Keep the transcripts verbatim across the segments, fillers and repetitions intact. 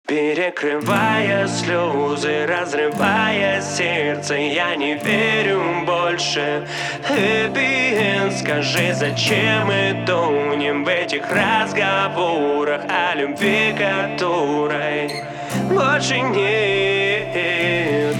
Перекрывая слезы, разрывая сердце, я не верю больше. Happy end, скажи, зачем мы тонем в этих разговорах о любви, которой больше нет.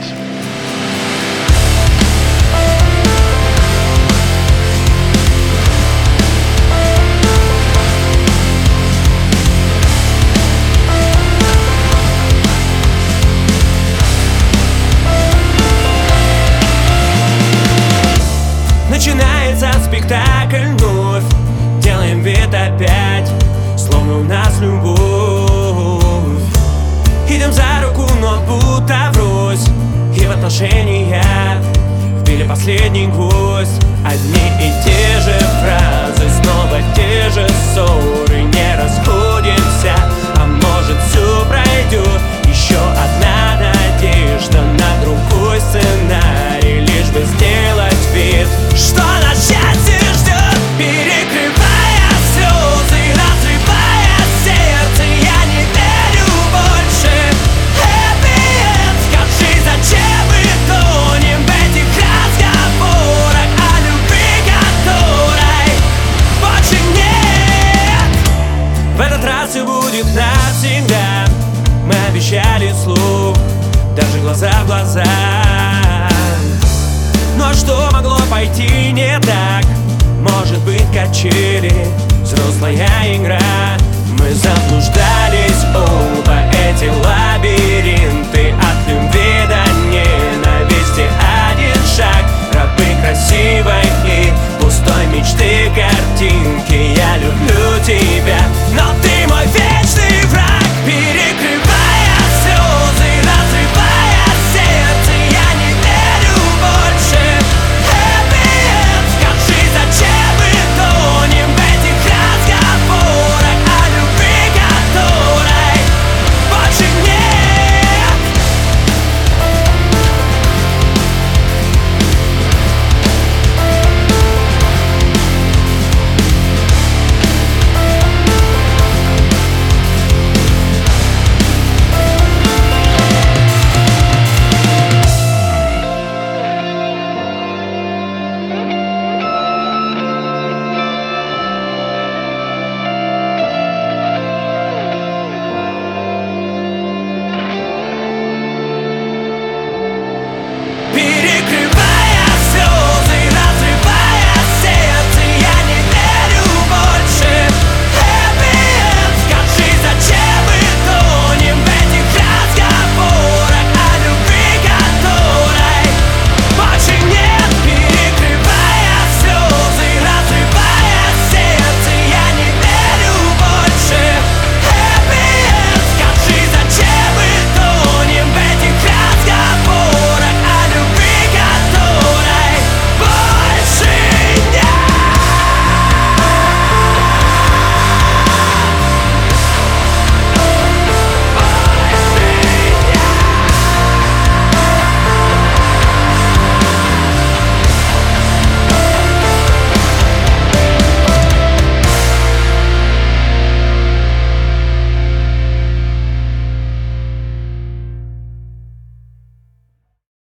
Начинается спектакль вновь, делаем вид опять, словно у нас любовь. Идем за руку, но будто врозь, и в отношениях вбили последний гвоздь. Одни и те же фразы, снова те же ссоры, не расходимся, а может все пройдет. Еще одна надежда на другой сценарий, лишь бы сделать вид, что нас счастье ждет. Перекрывая слезы, разрывая сердце, я не верю больше. Happy end, скажи, зачем мы тонем в этих разговорах о любви, которой больше нет. В этот раз все будет навсегда, мы обещали вслух, даже глаза в глаза. Ну а что могло пойти не так? Может быть, качели, взрослая игра. Мы заблуждались, о